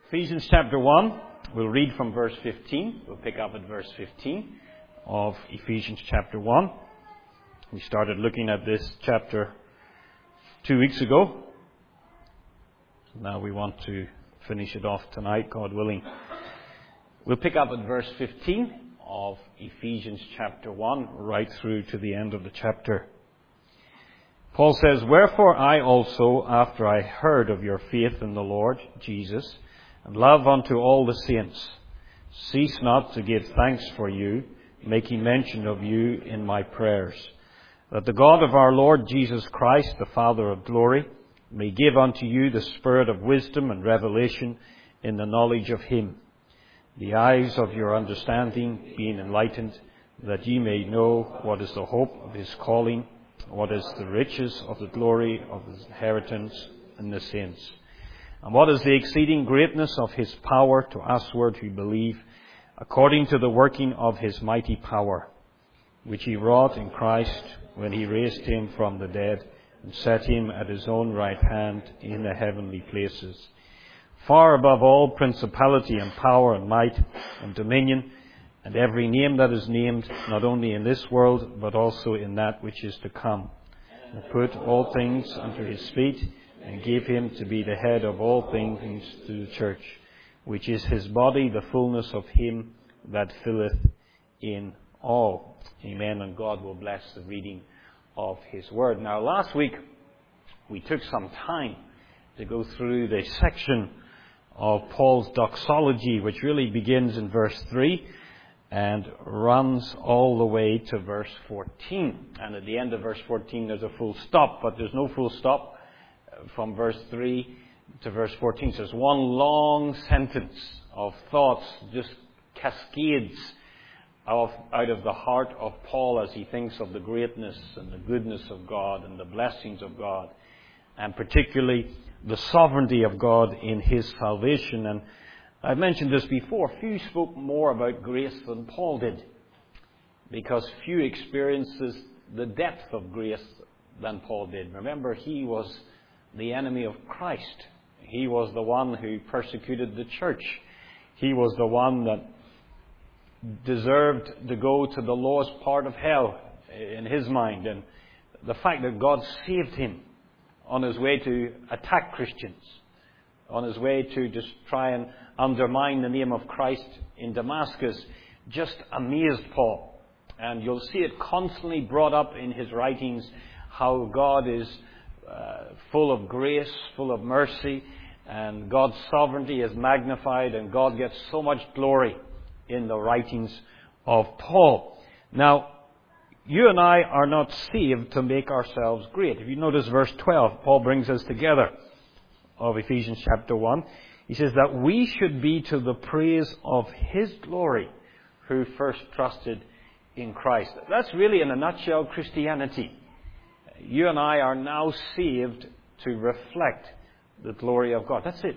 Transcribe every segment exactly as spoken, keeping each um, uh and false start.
Ephesians chapter one, we'll read from verse fifteen. We'll pick up at verse fifteen of Ephesians chapter one. We started looking at this chapter two weeks ago. Now we want to finish it off tonight, God willing. We'll pick up at verse fifteen of Ephesians chapter one, right through to the end of the chapter. Paul says, "Wherefore I also, after I heard of your faith in the Lord Jesus, and love unto all the saints, cease not to give thanks for you, making mention of you in my prayers, that the God of our Lord Jesus Christ, the Father of glory, may give unto you the spirit of wisdom and revelation in the knowledge of him, the eyes of your understanding being enlightened, that ye may know what is the hope of his calling, what is the riches of the glory of his inheritance in the saints, and what is the exceeding greatness of his power to usward who believe, according to the working of his mighty power, which he wrought in Christ when he raised him from the dead and set him at his own right hand in the heavenly places, far above all principality and power and might and dominion, and every name that is named, not only in this world, but also in that which is to come, and put all things under his feet, and gave him to be the head of all things to the church, which is his body, the fullness of him that filleth in all." Amen. And God will bless the reading of his word. Now, last week we took some time to go through the section of Paul's doxology, which really begins in verse three and runs all the way to verse fourteen. And at the end of verse fourteen there's a full stop, but there's no full stop from verse three to verse fourteen. So there's one long sentence of thoughts, just cascades of, out of the heart of Paul as he thinks of the greatness and the goodness of God and the blessings of God, and particularly the sovereignty of God in his salvation. And I've mentioned this before, few spoke more about grace than Paul did, because few experiences the depth of grace than Paul did. Remember, he was the enemy of Christ. He was the one who persecuted the church. He was the one that deserved to go to the lowest part of hell in his mind. And the fact that God saved him on his way to attack Christians, on his way to just try and undermine the name of Christ in Damascus, just amazed Paul. And you'll see it constantly brought up in his writings, how God is uh, full of grace, full of mercy, and God's sovereignty is magnified, and God gets so much glory in the writings of Paul. Now, you and I are not saved to make ourselves great. If you notice verse twelve, Paul brings us together of Ephesians chapter one. He says that we should be to the praise of his glory who first trusted in Christ. That's really, in a nutshell, Christianity. You and I are now saved to reflect the glory of God. That's it.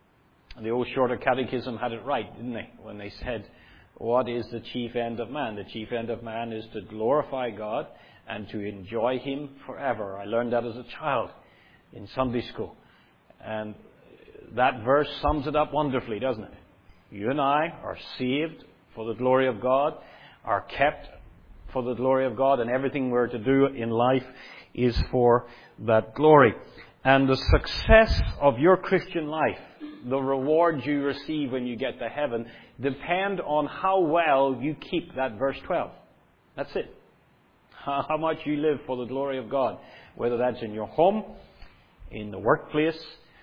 The old Shorter Catechism had it right, didn't they? When they said, what is the chief end of man? The chief end of man is to glorify God and to enjoy him forever. I learned that as a child in Sunday school. And that verse sums it up wonderfully, doesn't it? You and I are saved for the glory of God, are kept for the glory of God, and everything we're to do in life is for that glory. And the success of your Christian life, the reward you receive when you get to heaven, depend on how well you keep that verse twelve. That's it. How much you live for the glory of God, whether that's in your home, in the workplace,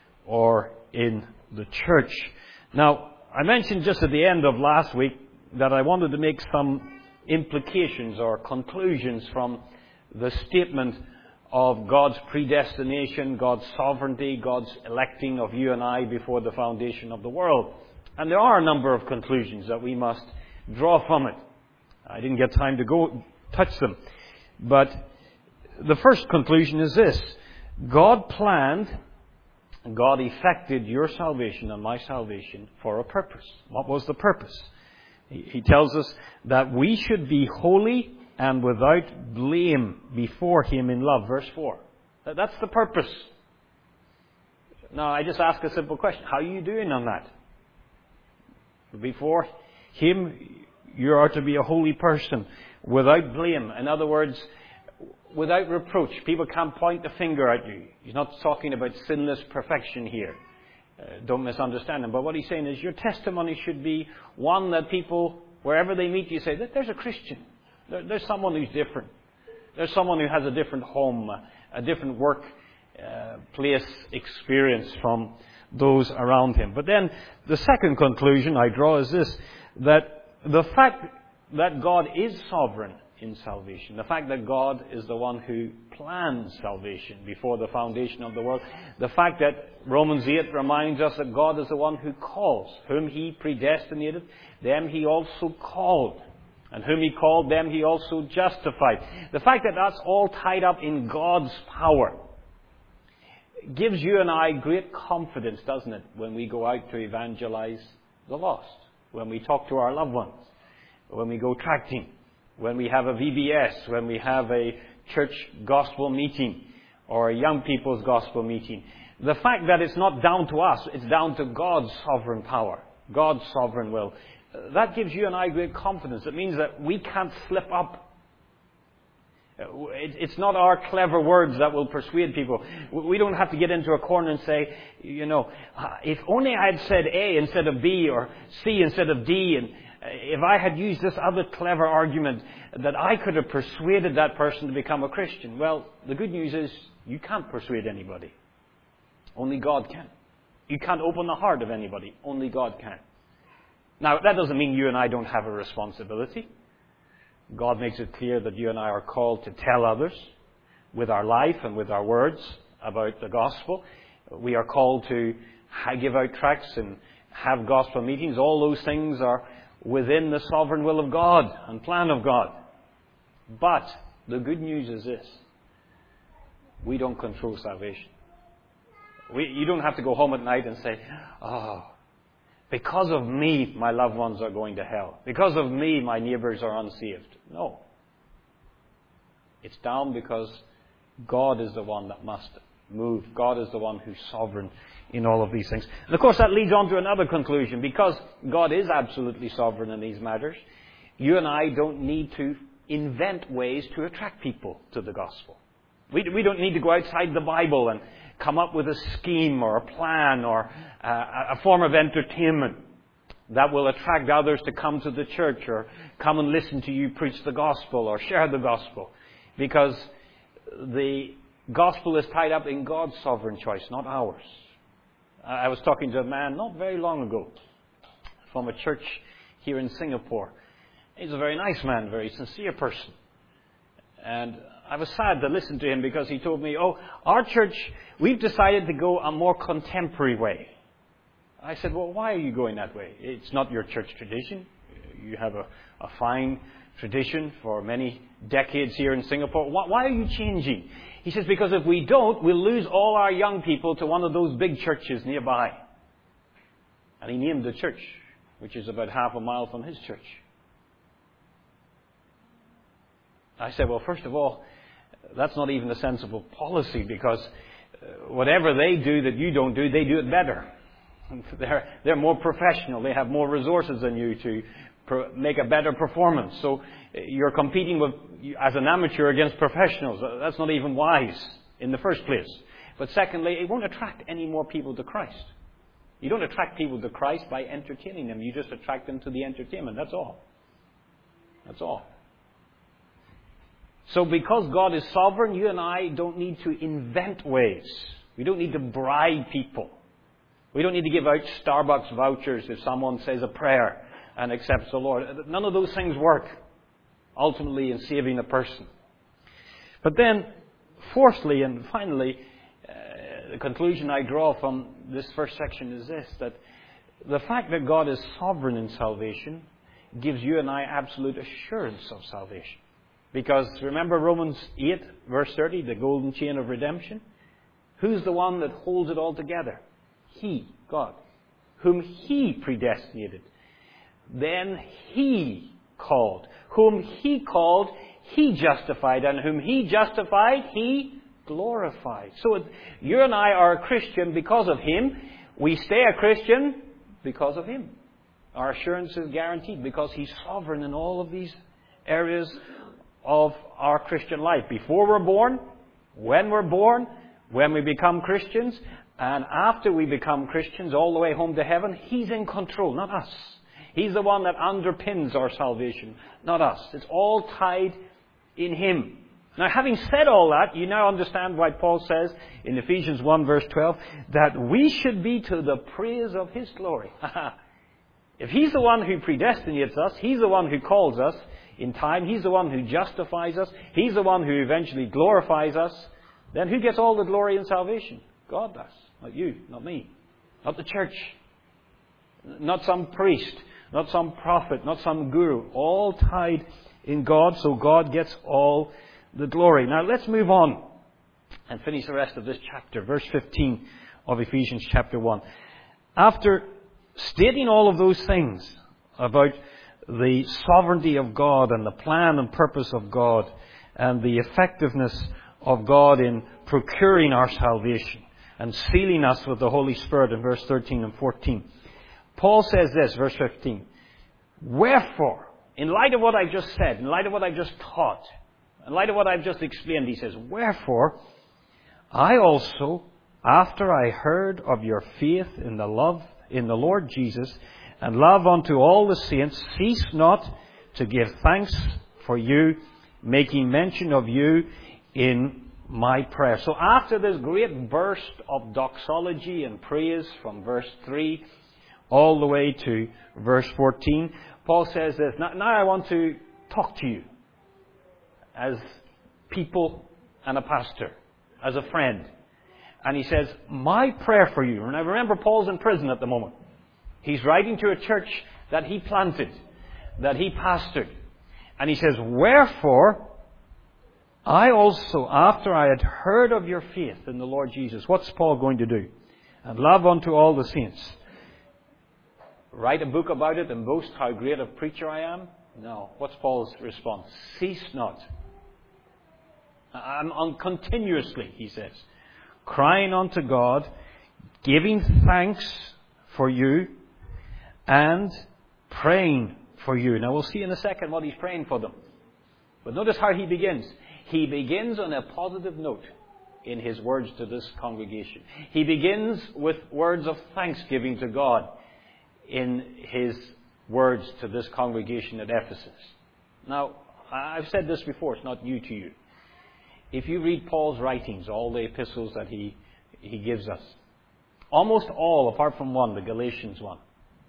or in the church. Now, I mentioned just at the end of last week that I wanted to make some implications or conclusions from the statement of God's predestination, God's sovereignty, God's electing of you and I before the foundation of the world. And there are a number of conclusions that we must draw from it. I didn't get time to go touch them. But the first conclusion is this: God planned, God effected your salvation and my salvation for a purpose. What was the purpose? He tells us that we should be holy and without blame before him in love. Verse four. That's the purpose. Now, I just ask a simple question. How are you doing on that? Before Him, you are to be a holy person, without blame. In other words, without reproach. People can't point the finger at you. He's not talking about sinless perfection here. Uh, don't misunderstand him. But what he's saying is your testimony should be one that people, wherever they meet you, say, there's a Christian. There, there's someone who's different. There's someone who has a different home, a different work uh, place experience from those around him. But then the second conclusion I draw is this, that the fact that God is sovereign in salvation, the fact that God is the one who plans salvation before the foundation of the world, the fact that Romans eight reminds us that God is the one who calls, whom He predestinated, them He also called. And whom He called, them He also justified. The fact that that's all tied up in God's power gives you and I great confidence, doesn't it, when we go out to evangelize the lost, when we talk to our loved ones, when we go tracting, when we have a V B S, when we have a church gospel meeting or a young people's gospel meeting. The fact that it's not down to us, it's down to God's sovereign power, God's sovereign will. That gives you and I great confidence. It means that we can't slip up. It's not our clever words that will persuade people. We don't have to get into a corner and say, you know, if only I had said A instead of B or C instead of D, and if I had used this other clever argument, that I could have persuaded that person to become a Christian. Well, the good news is you can't persuade anybody. Only God can. You can't open the heart of anybody. Only God can. Now, that doesn't mean you and I don't have a responsibility. God makes it clear that you and I are called to tell others with our life and with our words about the gospel. We are called to give out tracts and have gospel meetings. All those things are within the sovereign will of God and plan of God. But the good news is this. We don't control salvation. We, you don't have to go home at night and say, oh, because of me, my loved ones are going to hell. Because of me, my neighbors are unsaved. No. It's down because God is the one that must move. God is the one who's sovereign in all of these things. And of course, that leads on to another conclusion. Because God is absolutely sovereign in these matters, you and I don't need to invent ways to attract people to the gospel. We, we don't need to go outside the Bible and come up with a scheme or a plan or a, a form of entertainment that will attract others to come to the church or come and listen to you preach the gospel or share the gospel. Because the gospel is tied up in God's sovereign choice, not ours. I was talking to a man not very long ago from a church here in Singapore. He's a very nice man, very sincere person. And I was sad to listen to him because he told me, oh, our church, we've decided to go a more contemporary way. I said, well, why are you going that way? It's not your church tradition. You have a, a fine tradition for many decades here in Singapore. Why, why are you changing? He says, because if we don't, we'll lose all our young people to one of those big churches nearby. And he named the church, which is about half a mile from his church. I said, well, first of all, that's not even a sensible policy, because whatever they do that you don't do, they do it better. They're, they're more professional. They have more resources than you to pro- make a better performance. So you're competing with, as an amateur against professionals. That's not even wise in the first place. But secondly, it won't attract any more people to Christ. You don't attract people to Christ by entertaining them. You just attract them to the entertainment. That's all. That's all. So because God is sovereign, you and I don't need to invent ways. We don't need to bribe people. We don't need to give out Starbucks vouchers if someone says a prayer and accepts the Lord. None of those things work, ultimately, in saving a person. But then, fourthly and finally, uh, the conclusion I draw from this first section is this, that the fact that God is sovereign in salvation gives you and I absolute assurance of salvation. Because remember Romans eight, verse thirty, the golden chain of redemption? Who's the one that holds it all together? He, God, whom He predestinated. Then He called. Whom He called, He justified. And whom He justified, He glorified. So you and I are a Christian because of Him. We stay a Christian because of Him. Our assurance is guaranteed because He's sovereign in all of these areas of our Christian life. Before we're born, when we're born, when we become Christians, and after we become Christians, all the way home to heaven, He's in control, not us. He's the one that underpins our salvation, not us. It's all tied in Him. Now, having said all that, you now understand why Paul says in Ephesians one verse twelve that we should be to the praise of His glory. If He's the one who predestinates us, He's the one who calls us in time, He's the one who justifies us, He's the one who eventually glorifies us, then who gets all the glory in salvation? God does. Not you, not me, not the church, not some priest, not some prophet, not some guru. All tied in God, so God gets all the glory. Now let's move on and finish the rest of this chapter. Verse fifteen of Ephesians chapter one. After stating all of those things about the sovereignty of God and the plan and purpose of God and the effectiveness of God in procuring our salvation and sealing us with the Holy Spirit in verse thirteen and fourteen, Paul says this, verse fifteen, wherefore, in light of what I've just said, in light of what I've just taught, in light of what I've just explained, he says, wherefore, I also, after I heard of your faith in the love in the Lord Jesus, and love unto all the saints, cease not to give thanks for you, making mention of you in my prayer. So after this great burst of doxology and praise from verse three all the way to verse fourteen, Paul says this, now, now I want to talk to you as people and a pastor, as a friend. And he says, my prayer for you. And I remember Paul's in prison at the moment. He's writing to a church that he planted, that he pastored. And he says, wherefore, I also, after I had heard of your faith in the Lord Jesus, what's Paul going to do? And love unto all the saints. Write a book about it and boast how great a preacher I am? No. What's Paul's response? Cease not. I'm on continuously, he says, crying unto God, giving thanks for you, and praying for you. Now we'll see in a second what he's praying for them. But notice how he begins. He begins on a positive note in his words to this congregation. He begins with words of thanksgiving to God in his words to this congregation at Ephesus. Now, I've said this before, it's not new to you. If you read Paul's writings, all the epistles that he, he gives us, almost all, apart from one, the Galatians one,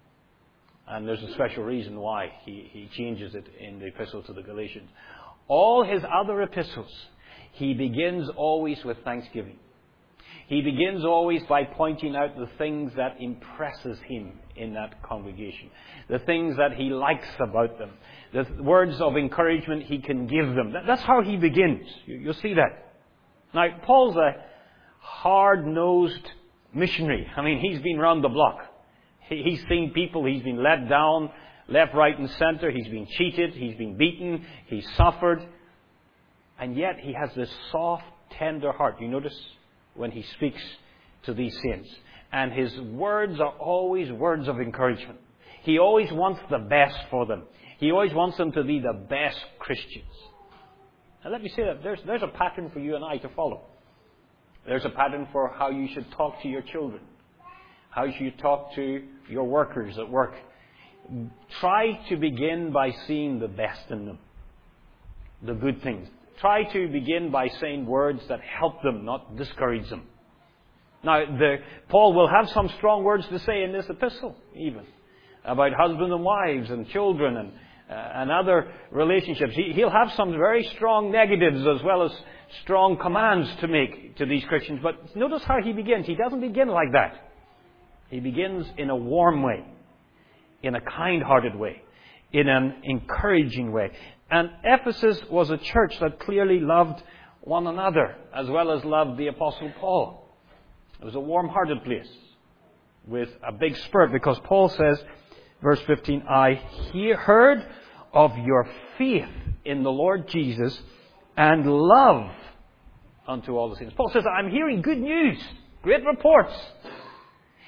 and there's a special reason why he, he changes it in the epistle to the Galatians, all his other epistles, he begins always with thanksgiving. He begins always by pointing out the things that impresses him in that congregation, the things that he likes about them, the words of encouragement he can give them. That's how he begins. You'll see that. Now, Paul's a hard-nosed missionary. I mean, he's been round the block. He's seen people, he's been let down, left, right, and center. He's been cheated, he's been beaten, he's suffered. And yet he has this soft, tender heart. You notice when he speaks to these saints. And his words are always words of encouragement. He always wants the best for them. He always wants them to be the best Christians. And let me say that there's, there's a pattern for you and I to follow. There's a pattern for how you should talk to your children, how you should talk to your workers at work. Try to begin by seeing the best in them, the good things. Try to begin by saying words that help them, not discourage them. Now, the, Paul will have some strong words to say in this epistle, even, about husbands and wives and children and, uh, and other relationships. He, he'll have some very strong negatives as well as strong commands to make to these Christians. But notice how he begins. He doesn't begin like that. He begins in a warm way, in a kind-hearted way, in an encouraging way. And Ephesus was a church that clearly loved one another as well as loved the Apostle Paul. It was a warm-hearted place with a big spirit, because Paul says, verse fifteen, I hear, heard of your faith in the Lord Jesus and love unto all the saints. Paul says, I'm hearing good news, great reports.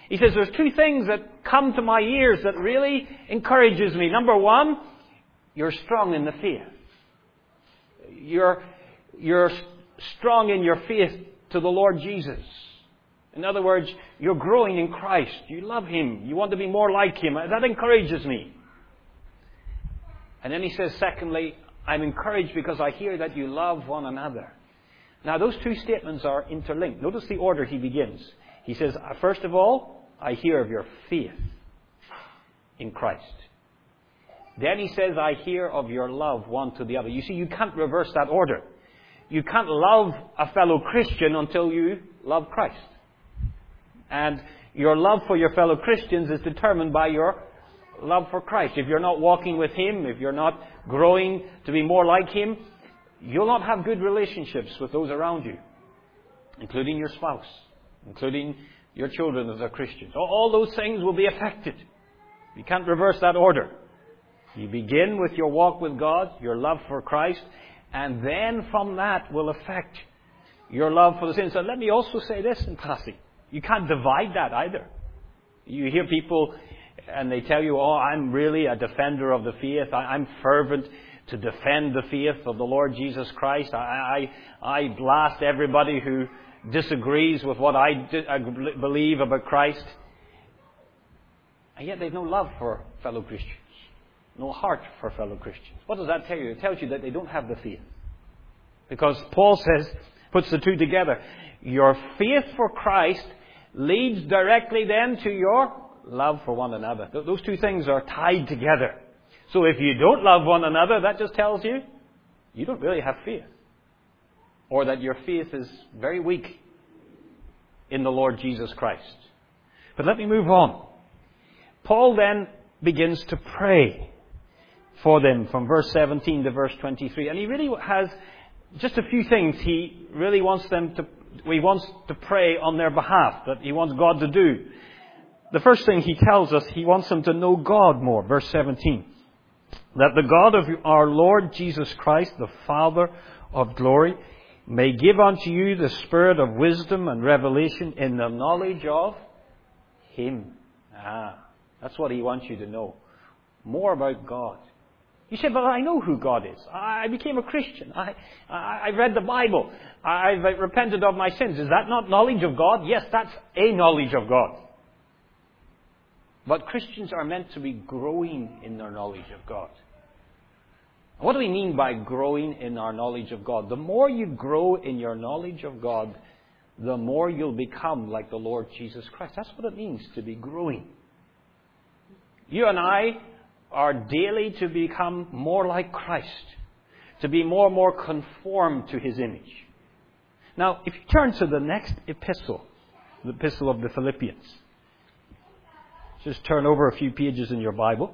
He says, there's two things that come to my ears that really encourages me. Number one, you're strong in the faith. You're, you're strong in your faith to the Lord Jesus. In other words, you're growing in Christ. You love Him. You want to be more like Him. That encourages me. And then he says, secondly, I'm encouraged because I hear that you love one another. Now, those two statements are interlinked. Notice the order he begins. He says, first of all, I hear of your faith in Christ. Then he says, I hear of your love one to the other. You see, you can't reverse that order. You can't love a fellow Christian until you love Christ. And your love for your fellow Christians is determined by your love for Christ. If you're not walking with Him, if you're not growing to be more like Him, you'll not have good relationships with those around you, including your spouse, including your children as are Christians. All those things will be affected. You can't reverse that order. You begin with your walk with God, your love for Christ, and then from that will affect your love for the sins. So let me also say this in passing. You can't divide that either. You hear people and they tell you, oh, I'm really a defender of the faith. I'm fervent to defend the faith of the Lord Jesus Christ. I, I, I blast everybody who disagrees with what I, di- I believe about Christ. And yet they've no love for fellow Christians. No heart for fellow Christians. What does that tell you? It tells you that they don't have the faith. Because Paul says, puts the two together. Your faith for Christ leads directly then to your love for one another. Those two things are tied together. So if you don't love one another, that just tells you you don't really have faith. Or that your faith is very weak in the Lord Jesus Christ. But let me move on. Paul then begins to pray for them from verse seventeen to verse twenty-three. And he really has just a few things he really wants them to, he wants to pray on their behalf, that he wants God to do. The first thing he tells us, he wants them to know God more. Verse seventeen. That the God of our Lord Jesus Christ, the Father of glory, may give unto you the spirit of wisdom and revelation in the knowledge of Him. Ah, that's what he wants you to know. More about God. You say, but I know who God is. I became a Christian. I, I, I read the Bible. I've repented of my sins. Is that not knowledge of God? Yes, that's a knowledge of God. But Christians are meant to be growing in their knowledge of God. What do we mean by growing in our knowledge of God? The more you grow in your knowledge of God, the more you'll become like the Lord Jesus Christ. That's what it means to be growing. You and I are daily to become more like Christ, to be more and more conformed to His image. Now, if you turn to the next epistle, the epistle of the Philippians, just turn over a few pages in your Bible.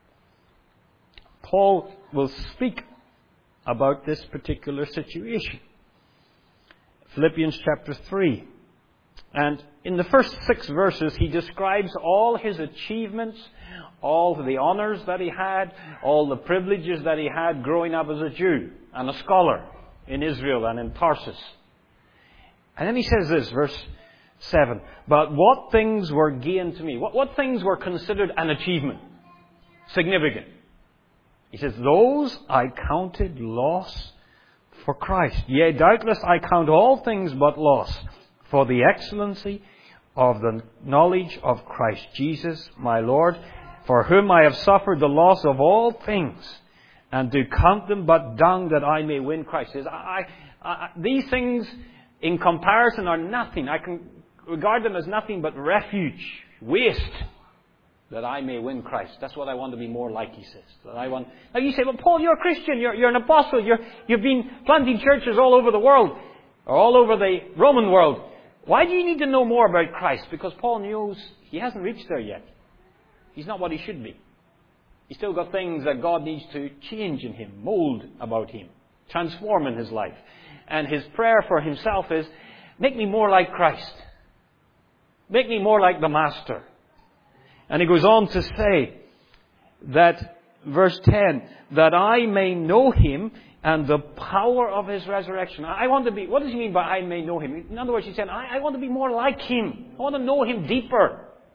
Paul will speak about this particular situation. Philippians chapter three. And in the first six verses, he describes all his achievements, all the honors that he had, all the privileges that he had growing up as a Jew and a scholar in Israel and in Tarsus. And then he says this, verse seven. But what things were gained to me? What, what things were considered an achievement? Significant. He says, those I counted loss for Christ. Yea, doubtless I count all things but loss for the excellency of the knowledge of Christ Jesus, my Lord, for whom I have suffered the loss of all things, and do count them but dung that I may win Christ. He says, I, I, these things in comparison are nothing. I can regard them as nothing but refuge, waste, that I may win Christ. That's what I want to be more like, he says. That I want. Now you say, well, Paul, you're a Christian. You're, you're an apostle. You're, you've been planting churches all over the world, or all over the Roman world. Why do you need to know more about Christ? Because Paul knows he hasn't reached there yet. He's not what he should be. He's still got things that God needs to change in him, mold about him, transform in his life. And his prayer for himself is, make me more like Christ. Make me more like the Master. And he goes on to say that, verse ten, that I may know Him and the power of His resurrection. I want to be, what does he mean by I may know Him? In other words, he said, I, I want to be more like Him. I want to know Him deeper.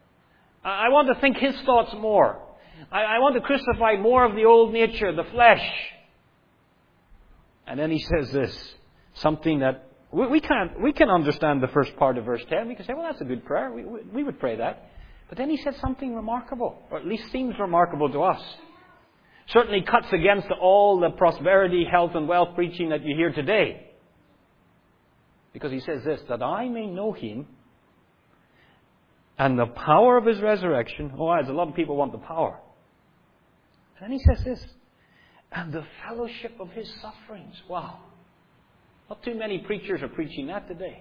I want to think His thoughts more. I, I want to crucify more of the old nature, the flesh. And then he says this, something that we, we can't, we can understand the first part of verse ten. We can say, well, that's a good prayer. We, we, we would pray that. But then he said something remarkable, or at least seems remarkable to us. Certainly cuts against all the prosperity, health and wealth preaching that you hear today. Because he says this, that I may know Him and the power of His resurrection. Oh, there's a lot of people want the power. And then he says this, and the fellowship of His sufferings. Wow. Not too many preachers are preaching that today.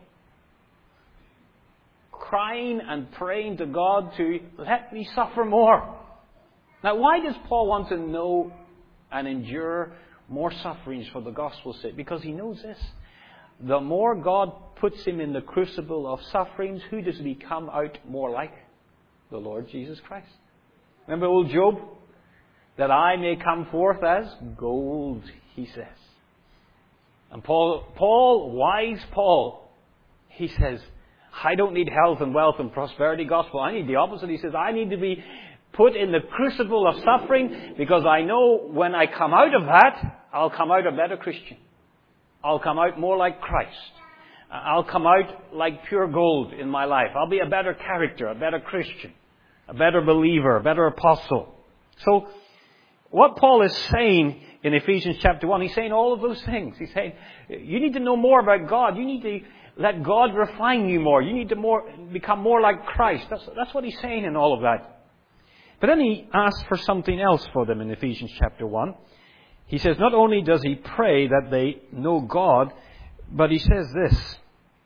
Crying and praying to God to let me suffer more. Now, why does Paul want to know and endure more sufferings for the gospel's sake? Because he knows this. The more God puts him in the crucible of sufferings, who does he come out more like? The Lord Jesus Christ. Remember old Job? That I may come forth as gold, he says. And Paul, Paul, wise Paul, he says, I don't need health and wealth and prosperity gospel. I need the opposite. He says, I need to be put in the crucible of suffering because I know when I come out of that, I'll come out a better Christian. I'll come out more like Christ. I'll come out like pure gold in my life. I'll be a better character, a better Christian, a better believer, a better apostle. So, what Paul is saying in Ephesians chapter one, he's saying all of those things. He's saying, you need to know more about God. You need to let God refine you more. You need to more become more like Christ. That's, that's what he's saying in all of that. But then he asks for something else for them in Ephesians chapter one. He says, not only does he pray that they know God, but he says this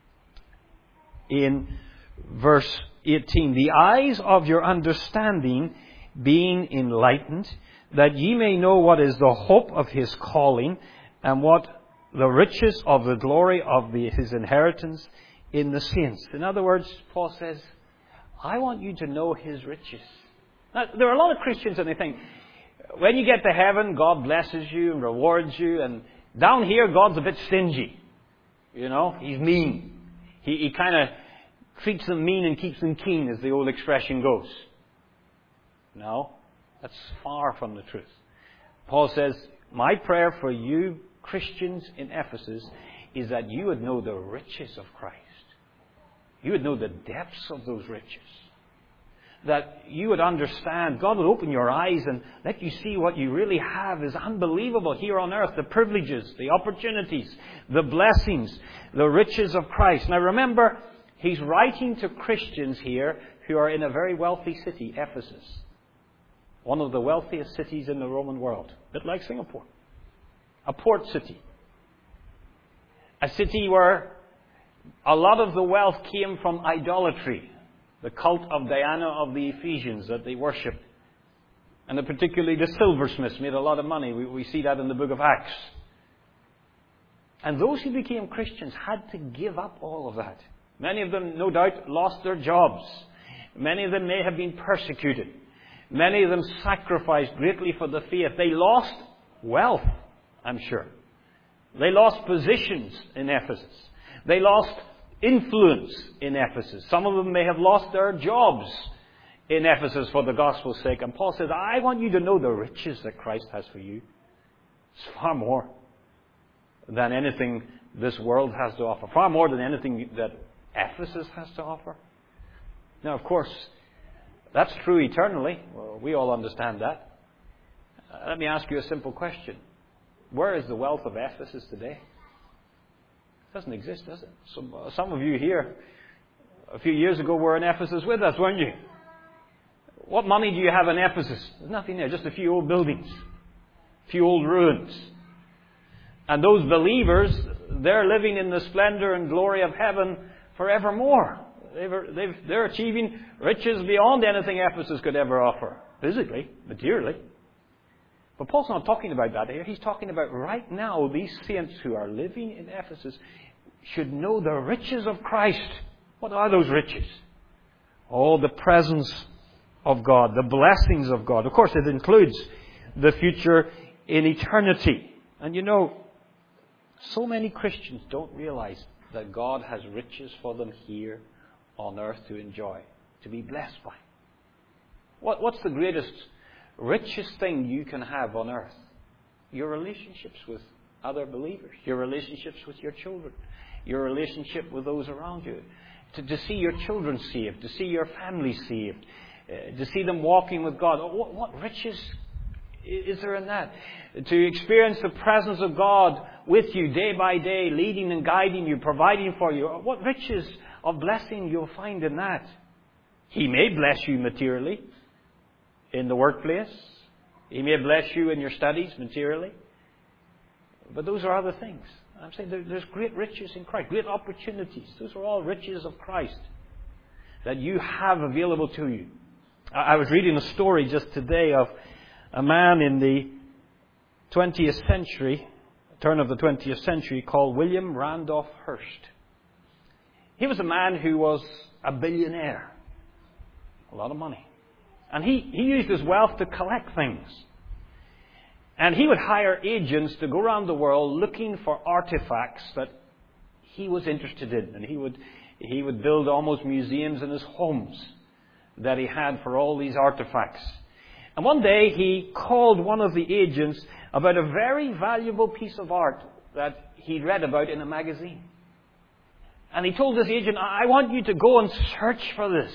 in verse eighteen, the eyes of your understanding being enlightened, that ye may know what is the hope of His calling, and what the riches of the glory of the, His inheritance in the saints. In other words, Paul says, I want you to know His riches. Now, there are a lot of Christians and they think, when you get to heaven, God blesses you and rewards you, and down here, God's a bit stingy. You know, He's mean. He, he kind of treats them mean and keeps them keen, as the old expression goes. No. That's far from the truth. Paul says, my prayer for you Christians in Ephesus is that you would know the riches of Christ. You would know the depths of those riches. That you would understand, God would open your eyes and let you see what you really have is unbelievable here on earth. The privileges, the opportunities, the blessings, the riches of Christ. Now remember, he's writing to Christians here who are in a very wealthy city, Ephesus. One of the wealthiest cities in the Roman world. A bit like Singapore. A port city. A city where a lot of the wealth came from idolatry. The cult of Diana of the Ephesians that they worshipped. And particularly the silversmiths made a lot of money. We, we see that in the book of Acts. And those who became Christians had to give up all of that. Many of them, no doubt, lost their jobs. Many of them may have been persecuted. Many of them sacrificed greatly for the faith. They lost wealth, I'm sure. They lost positions in Ephesus. They lost influence in Ephesus. Some of them may have lost their jobs in Ephesus for the gospel's sake. And Paul says, I want you to know the riches that Christ has for you. It's far more than anything this world has to offer. Far more than anything that Ephesus has to offer. Now, of course, that's true eternally. Well, we all understand that. Uh, let me ask you a simple question. Where is the wealth of Ephesus today? It doesn't exist, does it? Some, uh, some of you here, a few years ago, were in Ephesus with us, weren't you? What money do you have in Ephesus? There's nothing there, just a few old buildings, a few old ruins. And those believers, they're living in the splendor and glory of heaven forevermore. They've, they've, they're achieving riches beyond anything Ephesus could ever offer, physically, materially. But Paul's not talking about that here. He's talking about right now, these saints who are living in Ephesus should know the riches of Christ. What are those riches? Oh, the presence of God, the blessings of God. Of course, it includes the future in eternity. And you know, so many Christians don't realize that God has riches for them here on earth to enjoy, to be blessed by. What, what's the greatest, richest thing you can have on earth? Your relationships with other believers. Your relationships with your children. Your relationship with those around you. To, to see your children saved. To see your family saved. Uh, to see them walking with God. What, what riches is there in that? To experience the presence of God with you day by day, leading and guiding you, providing for you. What riches of blessing you'll find in that. He may bless you materially in the workplace. He may bless you in your studies materially. But those are other things. I'm saying there's great riches in Christ, great opportunities. Those are all riches of Christ that you have available to you. I was reading a story just today of a man in the twentieth century, turn of the twentieth century, called William Randolph Hearst. He was a man who was a billionaire. A lot of money. And he, he used his wealth to collect things. And he would hire agents to go around the world looking for artifacts that he was interested in. And he would, he would build almost museums in his homes that he had for all these artifacts. And one day he called one of the agents about a very valuable piece of art that he'd read about in a magazine. And he told this agent, I want you to go and search for this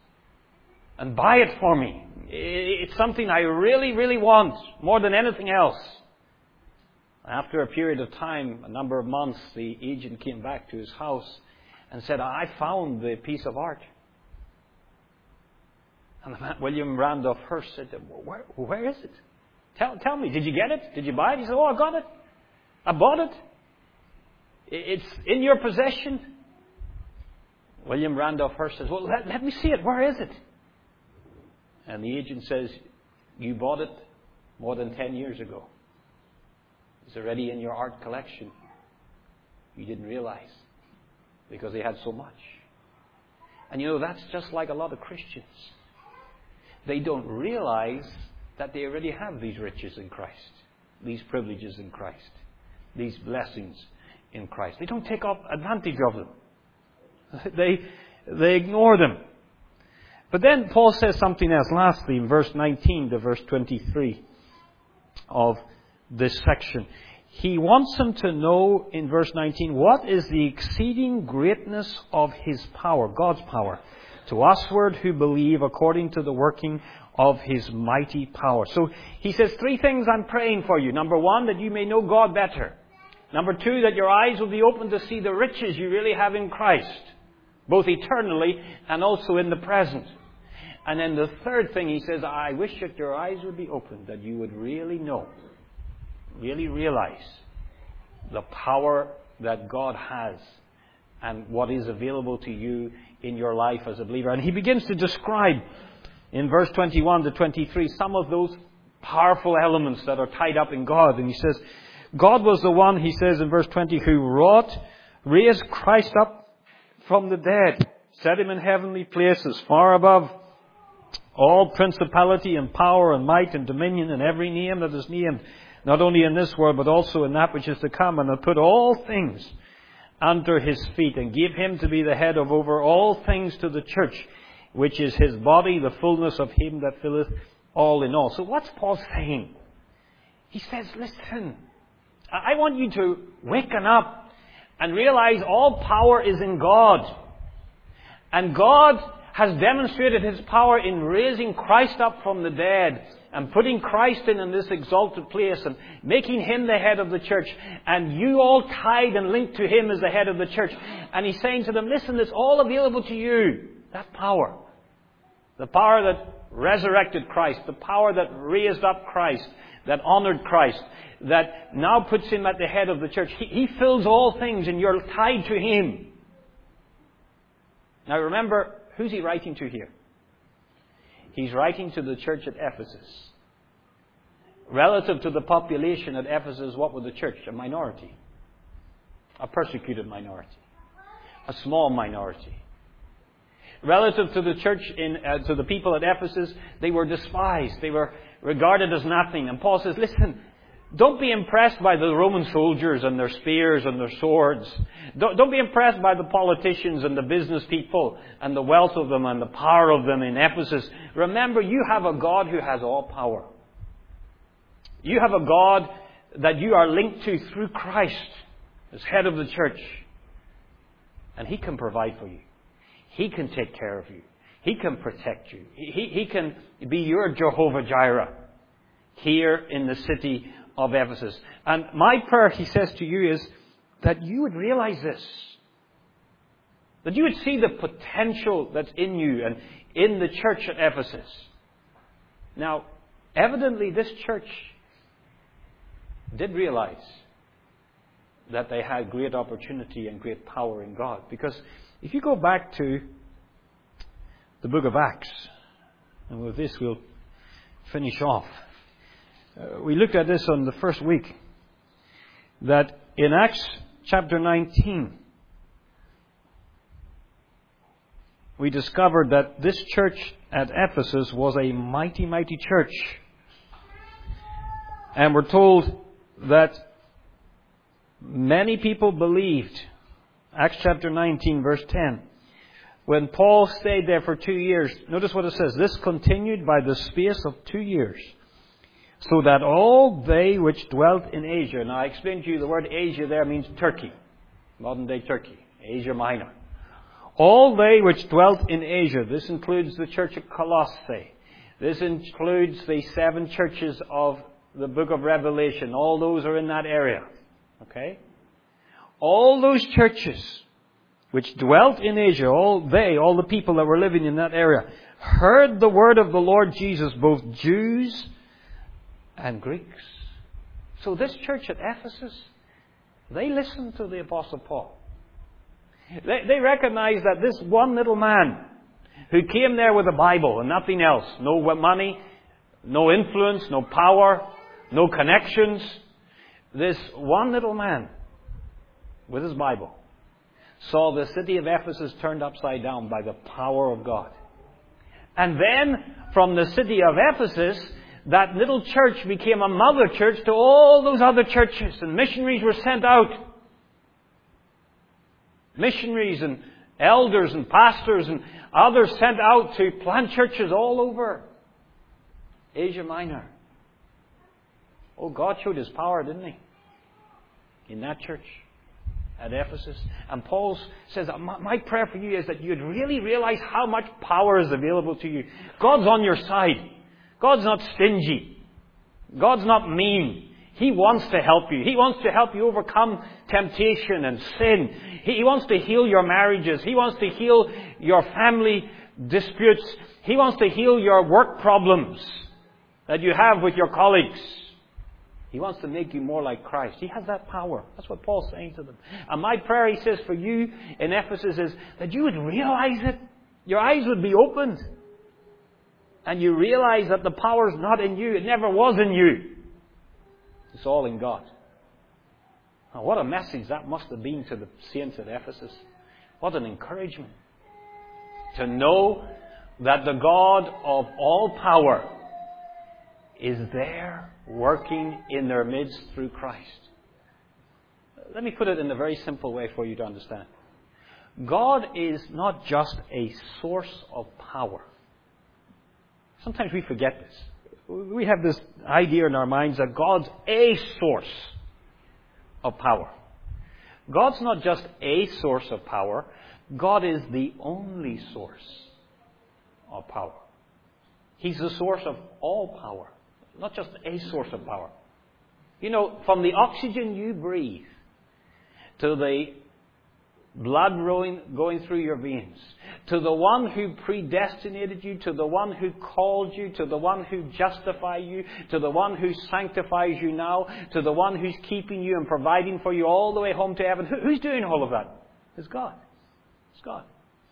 and buy it for me. It's something I really, really want more than anything else. After a period of time, a number of months, the agent came back to his house and said, I found the piece of art. And the man, William Randolph Hearst said, where, where is it? Tell, tell me, did you get it? Did you buy it? He said, oh, I got it. I bought it. It's in your possession. William Randolph Hearst says, well, let, let me see it. Where is it? And the agent says, you bought it more than ten years ago. It's already in your art collection. You didn't realize because they had so much. And you know, that's just like a lot of Christians. They don't realize that they already have these riches in Christ, these privileges in Christ, these blessings in Christ. They don't take up advantage of them. They, they ignore them. But then Paul says something else, lastly, in verse nineteen to verse twenty-three of this section. He wants them to know in verse nineteen, what is the exceeding greatness of His power, God's power, to usward who believe according to the working of His mighty power. So he says three things I'm praying for you. Number one, that you may know God better. Number two, that your eyes will be open to see the riches you really have in Christ, both eternally and also in the present. And then the third thing he says, I wish that your eyes would be open, that you would really know, really realize the power that God has and what is available to you in your life as a believer. And he begins to describe in verse twenty-one to twenty-three some of those powerful elements that are tied up in God. And he says, God was the one, he says in verse twenty, who wrought, raised Christ up from the dead, set Him in heavenly places, far above all principality and power and might and dominion and every name that is named, not only in this world but also in that which is to come, and hath put all things under His feet, and gave Him to be the head of over all things to the church, which is His body, the fullness of Him that filleth all in all. So what's Paul saying? He says, listen, I want you to waken up and realize all power is in God. And God has demonstrated His power in raising Christ up from the dead and putting Christ in, in this exalted place and making Him the head of the church. And you all tied and linked to Him as the head of the church. And He's saying to them, listen, it's all available to you. That power. The power that resurrected Christ. The power that raised up Christ. That honored Christ. That now puts Him at the head of the church. He, he fills all things and you're tied to Him. Now remember, who's he writing to here? He's writing to the church at Ephesus. Relative to the population at Ephesus, what was the church? A minority. A persecuted minority. A small minority. Relative to the church, in, uh, to the people at Ephesus, they were despised. They were regarded as nothing. And Paul says, listen, Don't be impressed by the Roman soldiers and their spears and their swords. Don't, don't be impressed by the politicians and the business people and the wealth of them and the power of them in Ephesus. Remember, you have a God who has all power. You have a God that you are linked to through Christ as head of the church. And He can provide for you. He can take care of you. He can protect you. He, he can be your Jehovah Jireh here in the city of Ephesus. And my prayer, he says to you, is that you would realize this. That you would see the potential that's in you and in the church at Ephesus. Now, evidently this church did realize that they had great opportunity and great power in God. Because if you go back to the book of Acts, and with this we'll finish off. Uh, we looked at this on the first week, that in Acts chapter nineteen, we discovered that this church at Ephesus was a mighty, mighty church. And we're told that many people believed. Acts chapter nineteen, verse ten. When Paul stayed there for two years, notice what it says. This continued by the space of two years. So that all they which dwelt in Asia. Now I explained to you the word Asia there means Turkey. Modern day Turkey. Asia Minor. All they which dwelt in Asia. This includes the church of Colossae. This includes the seven churches of the book of Revelation. All those are in that area. Okay? All those churches which dwelt in Asia, all they, all the people that were living in that area, heard the word of the Lord Jesus, both Jews and Greeks. So this church at Ephesus, they listened to the Apostle Paul. They, they recognized that this one little man who came there with a Bible and nothing else, no money, no influence, no power, no connections, this one little man with his Bible saw the city of Ephesus turned upside down by the power of God. And then from the city of Ephesus, that little church became a mother church to all those other churches, and missionaries were sent out. Missionaries and elders and pastors and others sent out to plant churches all over Asia Minor. Oh, God showed His power, didn't He? In that church at Ephesus. And Paul says, my prayer for you is that you'd really realize how much power is available to you. God's on your side. God's not stingy. God's not mean. He wants to help you. He wants to help you overcome temptation and sin. He wants to heal your marriages. He wants to heal your family disputes. He wants to heal your work problems that you have with your colleagues. He wants to make you more like Christ. He has that power. That's what Paul's saying to them. And my prayer, he says, for you in Ephesus is that you would realize it. Your eyes would be opened. And you realize that the power is not in you. It never was in you. It's all in God. Now, what a message that must have been to the saints at Ephesus. What an encouragement. To know that the God of all power is there working in their midst through Christ. Let me put it in a very simple way for you to understand. God is not just a source of power. Sometimes we forget this. We have this idea in our minds that God's a source of power. God's not just a source of power. God is the only source of power. He's the source of all power, not just a source of power. You know, from the oxygen you breathe to the blood rolling, going through your veins, to the one who predestinated you, to the one who called you, to the one who justifies you, to the one who sanctifies you now, to the one who's keeping you and providing for you all the way home to heaven. Who's doing all of that? It's God. It's God.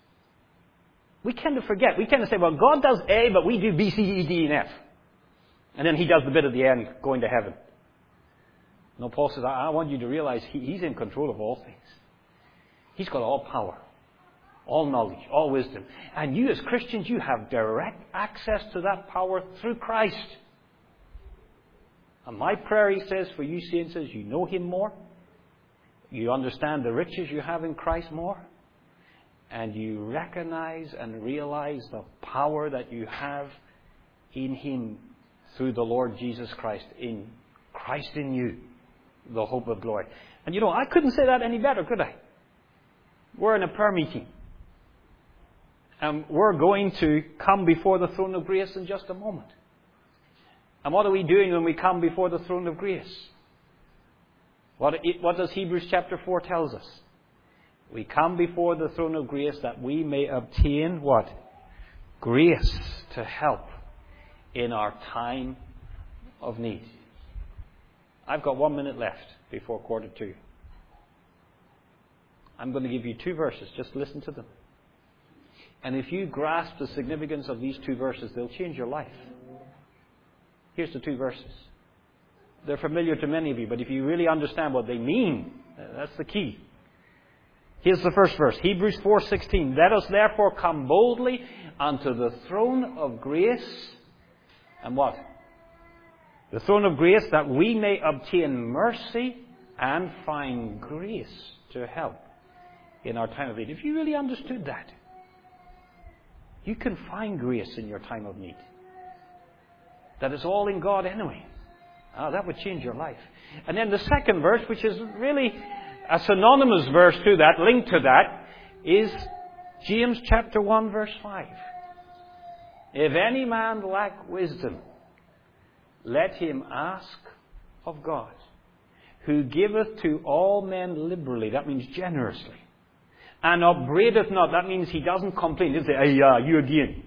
We tend to forget. We tend to say, well, God does A, but we do B, C, E, D, and F. And then He does the bit at the end, going to heaven. No, Paul says, I want you to realize he, He's in control of all things. He's got all power, all knowledge, all wisdom. And you as Christians, you have direct access to that power through Christ. And my prayer, he says, for you saints is you know him more. You understand the riches you have in Christ more. And you recognize and realize the power that you have in him through the Lord Jesus Christ. In Christ in you, the hope of glory. And you know, I couldn't say that any better, could I? We're in a prayer meeting. And we're going to come before the throne of grace in just a moment. And what are we doing when we come before the throne of grace? What, what does Hebrews chapter four tells us? We come before the throne of grace that we may obtain what? Grace to help in our time of need. I've got one minute left before quarter two. I'm going to give you two verses. Just listen to them. And if you grasp the significance of these two verses, they'll change your life. Here's the two verses. They're familiar to many of you, but if you really understand what they mean, that's the key. Here's the first verse, Hebrews four sixteen. Let us therefore come boldly unto the throne of grace. And what? The throne of grace, that we may obtain mercy and find grace to help in our time of need. If you really understood that, you can find grace in your time of need. That is all in God anyway. Ah, that would change your life. And then the second verse, which is really a synonymous verse to that, linked to that, is James chapter one verse five. If any man lack wisdom, let him ask of God, who giveth to all men liberally. That means generously. And upbraideth not. That means he doesn't complain. He doesn't say, hey, uh, you again.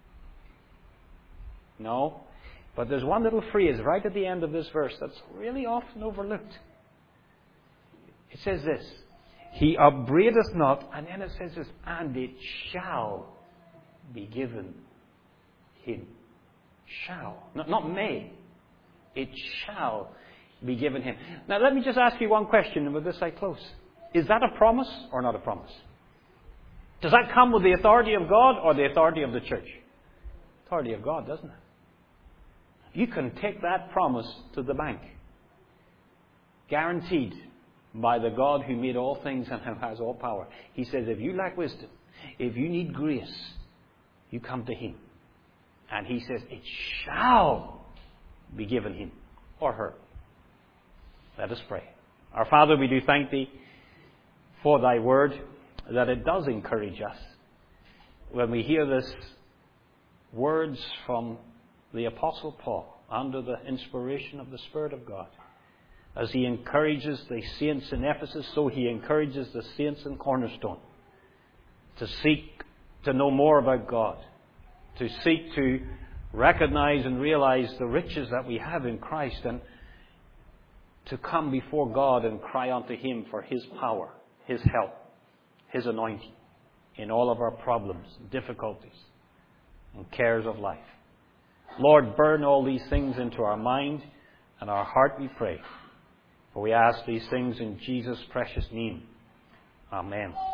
No. But there's one little phrase right at the end of this verse that's really often overlooked. It says this, he upbraideth not, and then it says this, and it shall be given him. Shall. Not, not may. It shall be given him. Now let me just ask you one question, and with this I close. Is that a promise or not a promise? Does that come with the authority of God or the authority of the church? Authority of God, doesn't it? You can take that promise to the bank. Guaranteed by the God who made all things and who has all power. He says, if you lack wisdom, if you need grace, you come to him. And he says, it shall be given him or her. Let us pray. Our Father, we do thank thee for thy word, that it does encourage us when we hear this words from the Apostle Paul under the inspiration of the Spirit of God. As he encourages the saints in Ephesus, so he encourages the saints in Cornerstone to seek to know more about God, to seek to recognize and realize the riches that we have in Christ, and to come before God and cry unto him for his power, his help, his anointing in all of our problems, difficulties, and cares of life. Lord, burn all these things into our mind and our heart, we pray. For we ask these things in Jesus' precious name. Amen.